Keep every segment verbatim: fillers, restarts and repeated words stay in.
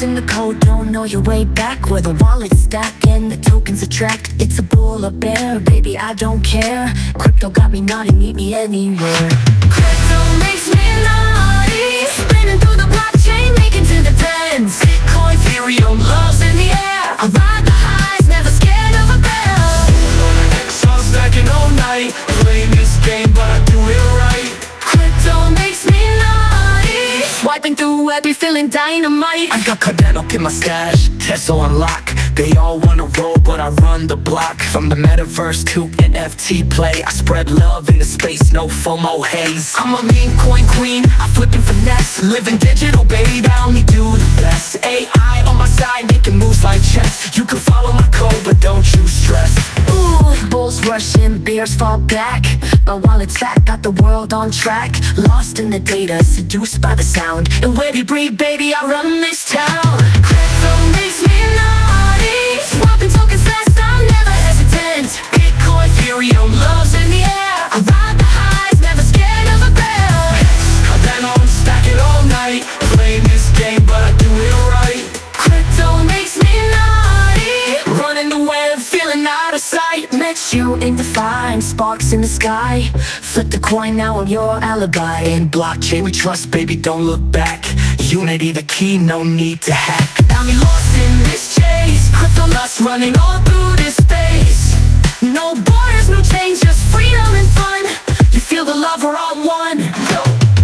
in the code, don't know your way back. Where the wallets stack and the tokens attract. It's a bull or bear, baby, I don't care. Crypto got me naughty, meet me anywhere. Crypto makes me naughty, spinning through the blockchain, making to the tens. Bitcoin, Ethereum, love's in the air. I ride the highs, never scared of a bear. X R stacking all night, playing this game, but I do it right. Crypto makes me naughty, swiping through web, be feeling dynamite. I got Cardano in my stash, Tesla on lock. They all wanna roll, but I run the block. From the metaverse to N F T play, I spread love into space, no FOMO haze. I'm a meme coin queen, I flip and finesse. Living digital, baby, I only do the best. A I on my side, making moves like chess. You can follow my code, but don't you stress. Ooh, bulls rush in, bears fall back. My wallet's fat, got the world on track. Lost in the data, seduced by the sound. And where you breathe, baby, I run this town. Crypto makes me naughty, swapping tokens fast, I'm never hesitant. Bitcoin, Ethereum, love's in the air. I ride the highs, never scared of a bear. Then I'm stacking all night, playing this game, but I do it right. Crypto makes me naughty, running the web, feeling out of sight. Met you in the fire, sparks in the sky. Flip the coin, now I'm your alibi. In blockchain we trust, baby, don't look back. Unity the key, no need to hack. Got me lost in this chase, crypto lust running all through this space. No borders, no change, just freedom and fun. You feel the love, we're all one. Yo.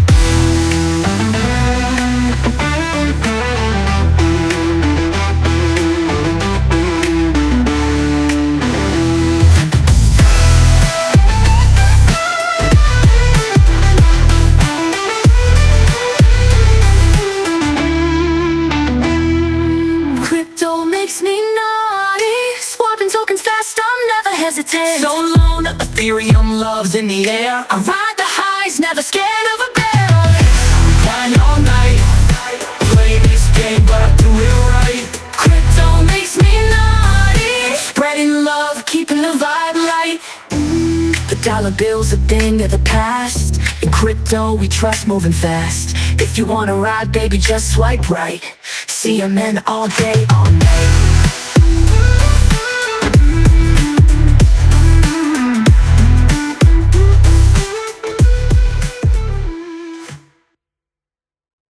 Makes me naughty, swapping tokens fast, I'm never hesitant. So long, Ethereum, love's in the air. I ride the highs, never scared of a bear. Grind all night, playing this game, but I do it right. Crypto makes me naughty, spreading love, keeping the vibe light. The dollar bill's a thing of the past. In crypto we trust, moving fast. If you wanna ride, baby, just swipe right. See 'em in all day, all night.